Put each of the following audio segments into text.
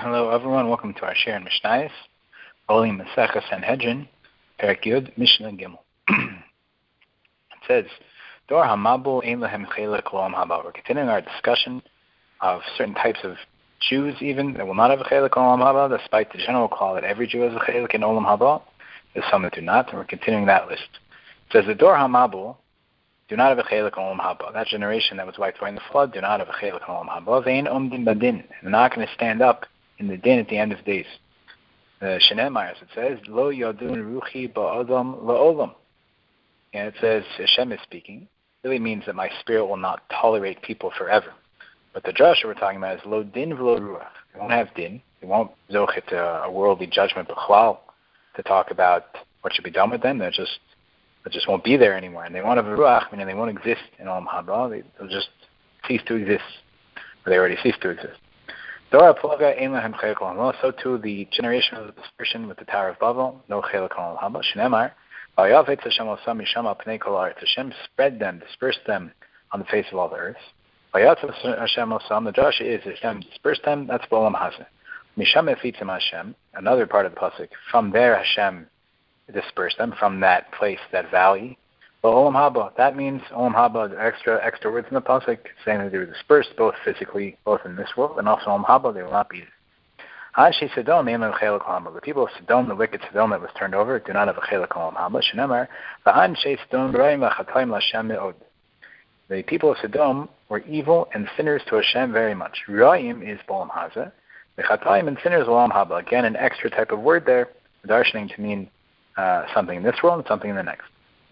Hello, everyone. Welcome to our share in Mishnayos, Holy Maseches Sanhedrin, Perek Yud, Mishnah Gimel. It says, Dor Hamabul Ein Lehem Chelek Olam Haba. We're continuing our discussion of certain types of Jews, even that will not have a Chelek Olam Haba, despite the general call that every Jew has a Chelek in Olam Haba. There's some that do not, and we're continuing that list. It says, the Dor Hamabul do not have a Chelek Olam Haba. That generation that was wiped away in the flood do not have a Chelek Olam Haba. Vein Omdim Badin. They're not going to stand up in the din at the end of days. Shenemar, as it says, Lo Yodun Ruchi Ba'odam La'olam. And it says, Hashem is speaking. It really means that my spirit will not tolerate people forever. But the drasha we're talking about is Lo Din V'Lo Ruach. They won't have din. They won't zochet a worldly judgment b'chlal to talk about what should be done with them. They just won't be there anymore. And they won't have a ruach, meaning they won't exist in Olam Haba. They'll just cease to exist. Or they already cease to exist. So too the generation of the dispersion with the Tower of Babel, no Chelek Olam Haba. Shneimar, Hashem spread them, dispersed them on the face of all the earth. The drasha is Hashem dispersed them, that's B'olam Hazeh. Misham efitzim Hashem, another part of the pasuk, from there Hashem dispersed them, from that place, that valley. But Olam Haba, that means Olam Haba, the extra words in the pasuk, saying that they were dispersed both physically, both in this world, and also Olam Haba, they will not be there. The people of Sodom, the wicked Sodom that was turned over, do not have a Chelek Olam Haba. Shenemar, the people of Sodom were evil and sinners to Hashem very much. Ra'im is B'olam Hazeh. The Chatayim and sinners Olam Haba. Again, an extra type of word there, darshaning to mean something in this world and something in the next.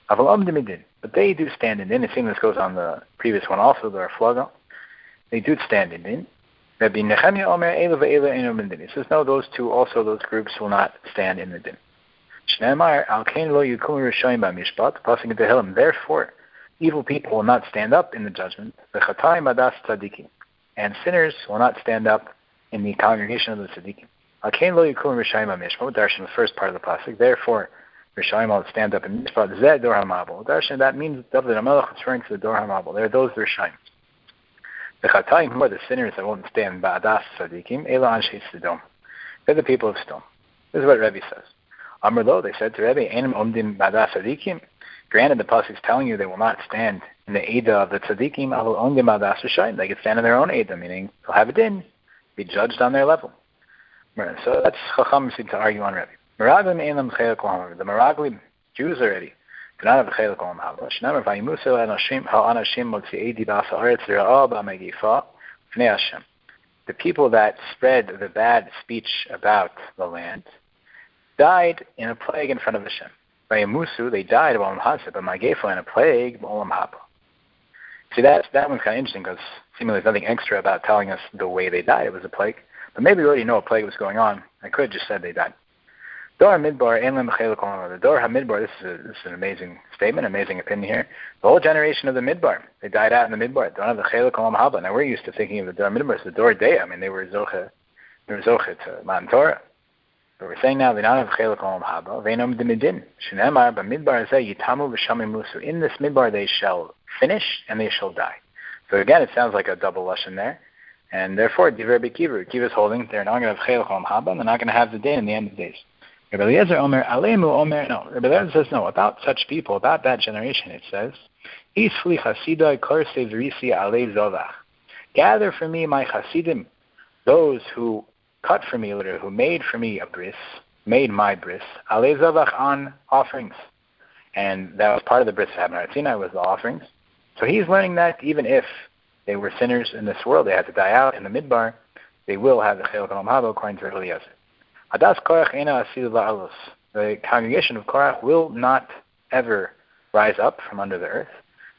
But they do stand in din. I think this goes on the previous one also, the Arflaga. They do stand in din. Rabbi Nechemia Omer Ela ve'ela eino min din. He says, no, those groups will not stand in the din. Shneimar al kein lo yukum rishayim b'mishpat, passing into Tehillim. Therefore, evil people will not stand up in the judgment. V'chatayim adas tzadikim. And sinners will not stand up in the congregation of the tzadikim. Al kein lo yukum rishayim b'mishpat, darshan the first part of the pasuk. Therefore, Rishayim will stand up in Mishpat. Zed Dor HaMabul. Darshan, that means David HaMelech is referring to the Dor HaMabul. There are those Rishayim. The Chatayim, who are the sinners that won't stand Ba'adas Tzadikim, Ela Anshe Sodom. They're the people of Sodom. This is what Rebbe says. Amr Lo, they said to Rebbe, Einem Omdim Ba'adas Tzadikim. Granted, the pasuk is telling you they will not stand in the Eidah of the Tzadikim, Alo Omdim Ba'adas Rishayim. They can stand in their own Eidah, meaning they'll have a din, be judged on their level. So that's Chacham seem to argue on Rebbe. The Meraglim Jews already do not have a Chelek Olam Haba. Shneimar vayimusu ha'anashim motzi'ei dibas ha'aretz l'ra'ah ba'megifa fnei Hashem. The people that spread the bad speech about the land died in a plague in front of Hashem. Vayimusu, they died b'olam hazeh, b'megifa, in a plague b'olam haba. See, that one's kind of interesting because seemingly there's nothing extra about telling us the way they died. It was a plague, but maybe we already know a plague was going on. I could have just said they died. Dor HaMidbar, the Dor HaMidbar, this is an amazing statement, amazing opinion here. The whole generation of the Midbar, they died out in the Midbar. Don't have the Chelek Olam Haba. Now we're used to thinking of the Dor HaMidbar as the Dor Deya. I mean, they were Zoche to Matan Torah. But we're saying now they don't have Chelek Olam Haba. Veinom Dimidin. Shneimar, B'Midbar Zeh Yitamu V'Shamim Musu. In this Midbar they shall finish and they shall die. So again, it sounds like a double lashon there. And therefore, Divrei B'Kiva. Kiva is holding they're not going to have Chelek Olam Haba and they're not going to have the din in the end of days. Rabbi Eliezer Omer, Alemu Omer, no. Rabbi Eliezer says no. About such people, about that generation, it says, Isli Chasidai Korse Vrisi Alei Zovach. Gather for me my Chasidim, those who cut for me, who made for me a bris, made my bris, Alei Zovach, on offerings. And that was part of the bris of Sinai was the offerings. So he's learning that even if they were sinners in this world, they had to die out in the Midbar, they will have the Chelek Olam Haba according to Rabbi Eliezer. The congregation of Korach will not ever rise up from under the earth.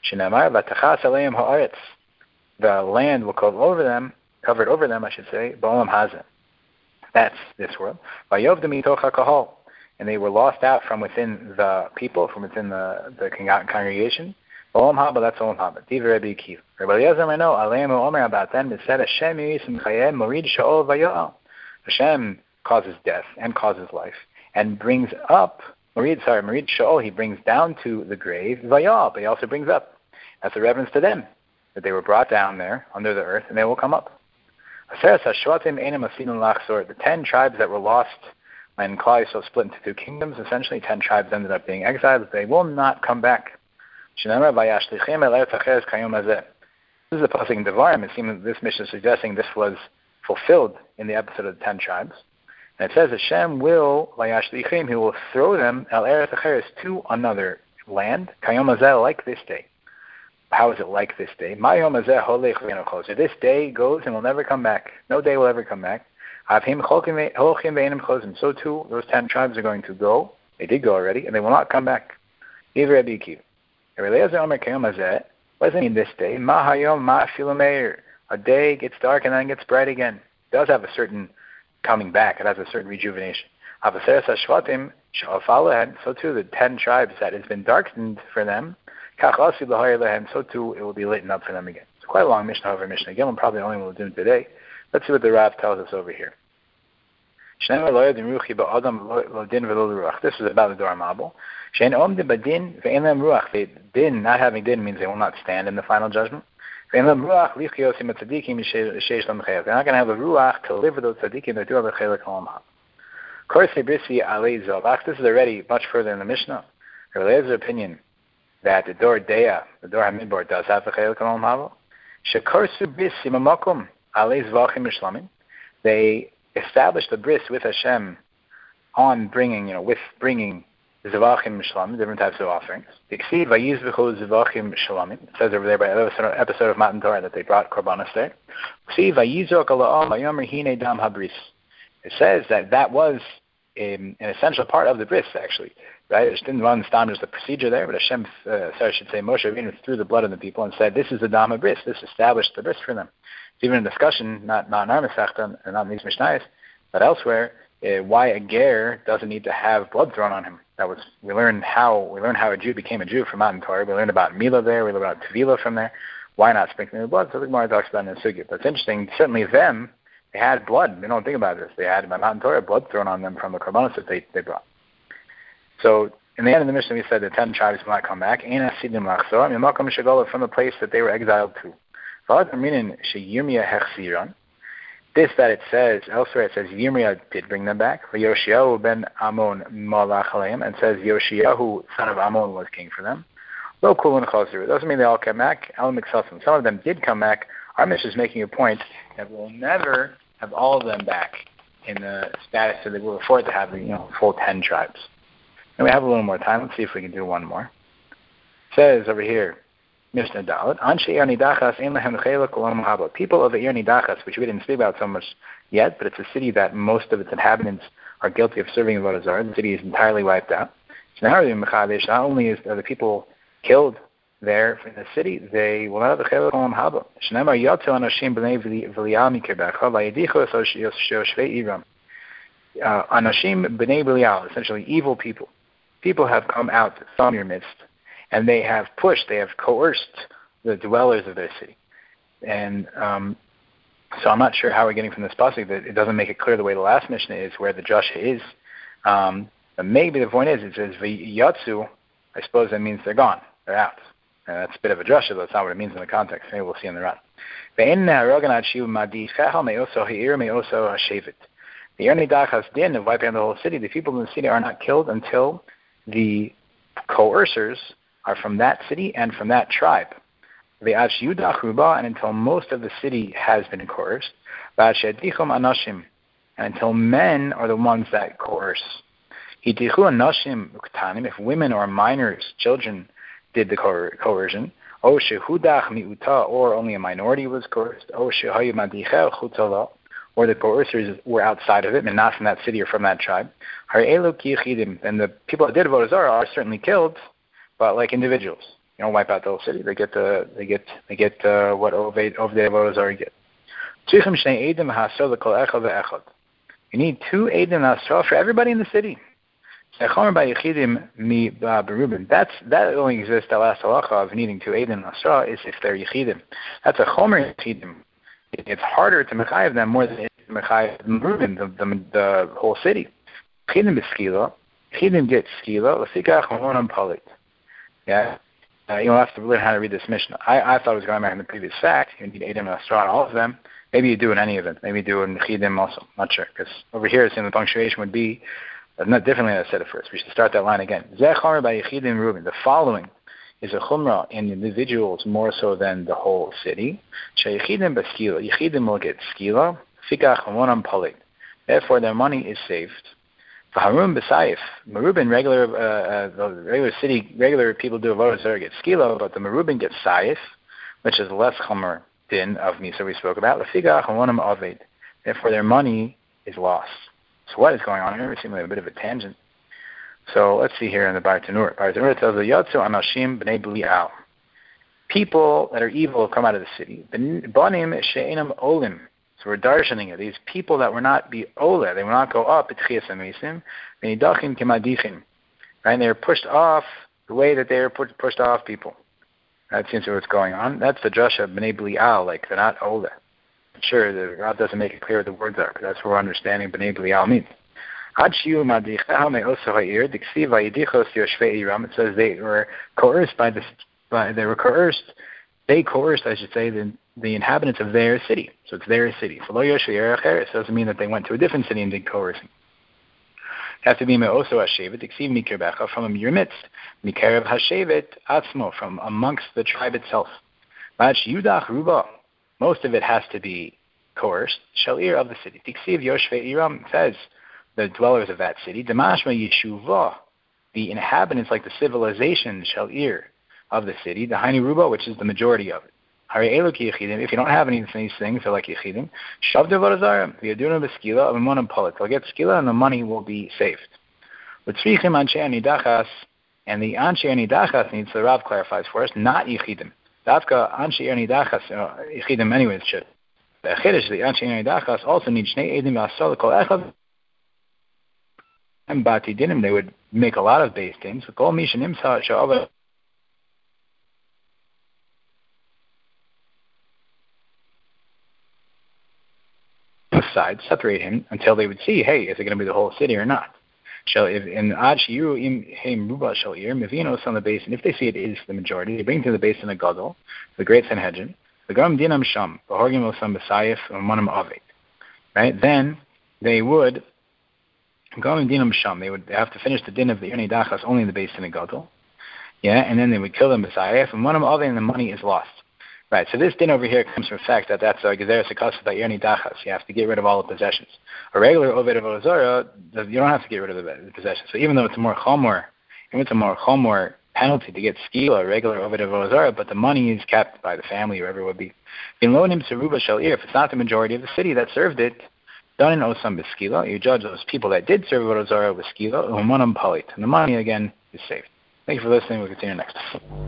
The land will cover over them, I should say, B'olam Hazeh. That's this world. And they were lost out from within the people, from within the congregation. B'olam Haba, that's Olam Haba. Divrei Rabbi Akiva. Rabbi Eliezer I know, Alemu Omer about them, it said, Hashem Yisim Chayem Morid Sha'ol Vayal. Hashem causes death and causes life, and brings up, Marid Sha'ol, he brings down to the grave, Vayal, but he also brings up. That's a reference to them, that they were brought down there under the earth, and they will come up. The 10 tribes that were lost when Klal Yisrael split into 2 kingdoms, essentially 10 tribes ended up being exiled. They will not come back. This is the pasuk in Devarim. It seems this mission is suggesting this was fulfilled in the episode of the 10 tribes. And it says Hashem will, he will throw them el eretz acheres to another land, kayom hazeh, like this day. How is it like this day? Mayom hazeh holech v'eino chozer. This day goes and will never come back. No day will ever come back. Avhim holchim v'einim chozim. So too, those 10 tribes are going to go. They did go already, and they will not come back. Either Rabbi Akiva. Eliezer Omer kayom hazeh. What does it mean this day? Ma hayom ma afilu meir. A day gets dark and then gets bright again. It does have a certain coming back. It has a certain rejuvenation. So too, the 10 tribes that has been darkened for them, so too it will be lightened up for them again. It's quite a long Mishnah over Mishnah. Again, we're probably only going to do it today. Let's see what the Rav tells us over here. This is about the Dor Mabul. Din, not having din, means they will not stand in the final judgment. They're not going to have a ruach to live with those tzaddikim that do have a chelik olam haba. This is already much further in the Mishnah. Eliezer opinion that the Dor Deah, the Dor HaMidbar, does have a chelik olam haba. They established the bris with Hashem on bringing, with bringing Zevachim Shlamim, different types of offerings. It says over there by the episode of Matan Torah that they brought korbanos there. It says that was an essential part of the bris, actually. Right? It didn't run just the procedure there, but Hashem, Moshe Rabbeinu threw the blood on the people and said, this is the dam bris. This established the bris for them. It's even a discussion, not in our Masechta, and not in these Mishnayos, but elsewhere, why a ger doesn't need to have blood thrown on him. We learned how a Jew became a Jew from Matan Torah. We learned about Mila there. We learned about Tevila from there. Why not sprinkling the blood? So the Gemara talks about it in the Sugya. But it's interesting. Certainly them, they had blood. They don't think about this. They had by Matan Torah blood thrown on them from the korbanos that they brought. So in the end of the Mishnah, we said the 10 tribes will not come back. From the place that they were exiled to. This that it says, elsewhere it says Yirmiyah did bring them back. Yoshiyahu ben Amon malach aleim, and says Yoshiyahu, son of Amon, was king for them. Lo kulun chazru. It doesn't mean they all came back. Some of them did come back. Our mission is making a point that we'll never have all of them back in the status that they will afford to have full 10 tribes. And we have a little more time. Let's see if we can do one more. It says over here, Mishnah Dalet, Anshe Ir Nidachas ein lahem chelik olam haba. People of the Ir Nidachas, which we didn't speak about so much yet, but it's a city that most of its inhabitants are guilty of serving Avodah Zarah. The city is entirely wiped out. So not only are the people killed there in the city, they will not have the chelik olam haba. Shneimar yatzu anashim b'nei Biliam mikerbecha vayedichos yoshvei Iram. Anashim b'nei Biliam, essentially evil people. People have come out from your midst, and they have coerced the dwellers of their city. And so I'm not sure how we're getting from this pasuk that it doesn't make it clear the way the last Mishnah is, where the drasha is. But maybe the point is, it says v'yatzu, I suppose that means they're gone, they're out. And that's a bit of a drasha, though it's not what it means in the context. Maybe we'll see in the run. The Ir Nidachas din of wiping out the whole city. The people in the city are not killed until the coercers are from that city and from that tribe. And until most of the city has been coerced. And until men are the ones that coerce. If women or minors, children, did the coercion, or only a minority was coerced, or the coercers were outside of it, and not from that city or from that tribe, then the people that did Avodah Zarah are certainly killed, but like individuals. You don't wipe out the whole city. They get what Ovdei Avodah Zarah get. You need 2 Eidim Nasra for everybody in the city. That only exists, the last halacha of needing 2 Eidim Nasra is if they're Yechidim. That's a Chomer Yechidim. It's harder to mechayev them more than it is to mechayev the whole city. Yechidim is skila. Yechidim get skila. L'fikach mamonam palit. Yeah. You'll have to learn how to read this Mishnah. I thought it was going back in the previous fact. You need Edom and Straw on all of them. Maybe you do in any of them. Maybe you do in Chidim also. Not sure. Because over here, it's in the punctuation would be not differently than I said it first. We should start that line again. Zeh chomer by Yechidim Reuben. The following is a chumrah in individuals more so than the whole city. Sheyechidim b'skila. Yechidim will get skila. Fikach v'monam palit. Therefore, their money is saved. V'harum b'sayif. Merubin, regular people do avodah zarah get skila, but the Merubin gets sayif, which is less chomer din of Misa we spoke about. Fikach v'monam aved. Therefore, their money is lost. So what is going on here? We seem like a bit of a tangent. So let's see here in the Bartanur. Bartanur tells the Yatsu Anashim B'nei Belial. People that are evil come out of the city. Banim she'enam olim. So we're darshaning it. These people that will not be ola, they will not go up. B'tchias amesim. V'nidachim kemadichim. Right? And they're pushed off the way that they are pushed off people. That seems to be what's going on. That's the drasha of B'nei Belial, like they're not ola. Sure, the God doesn't make it clear what the words are, but that's what we're understanding B'nei Belial means. It says they were coerced they coerced, I should say, the inhabitants of their city. So it's their city. It doesn't mean that they went to a different city and did coercing. It has to be me'oso hashevet, from your midst, mikarev hashevet atzmo, from amongst the tribe itself. Most of it has to be coerced. Shalir of the city. Tiksiv Yoshvei Iram says the dwellers of that city. Damashma Yeshuvah, the inhabitants, like the civilization, Shalir of the city. The Haini Ruba, which is the majority of it. Hari Elok Yechidim. If you don't have any of these things, they're like Yechidim. Shavde Varazarim. The Aduna Beskila of Amonam Polit. They'll get skila and the money will be saved. With Tzrichim Anshe Anidachas, and the Anshe Anidachas needs, the Rav clarifies for us, not Yechidim. Dafka Anshe Anidachas, Yechidim anyways should. The Achidish, the Anshe Anidachas, also need Shnei Edim Asol Kol Echav. And Bati Dinim, they would make a lot of base things. Kol Misha Nimsa Sha'ava. Side, separate him until they would see, hey, is it going to be the whole city or not? In Ad Shiru Im Heim Ruba Shalir, Mivinos on the basin, if they see it is the majority, they bring to the basin a Gadol, the great Sanhedrin, the Garam Dinam Sham, the Horgim Osam Basayif, and Manam Aved. Right? Then they would Garam Dinam Sham, they would have to finish the din of the Yoni Dachas only in the basin of Gadol. Yeah, and then they would kill them Basayif, and Manam Aved, and the money is lost. Right, so this din over here comes from the fact that that's a gezeres hakasa that Yoni Dachas. You have to get rid of all the possessions. A regular Oved of Ozara, you don't have to get rid of the possessions. So even though it's a more chomor, penalty to get skila, a regular Oved of Ozara, but the money is kept by the family, whoever it would be. In Lonim Seruba Shalir, if it's not the majority of the city that served it, done in Osam Beskila, you judge those people that did serve Ozara with skila, Umanam Palit. And the money again is saved. Thank you for listening. We'll continue next.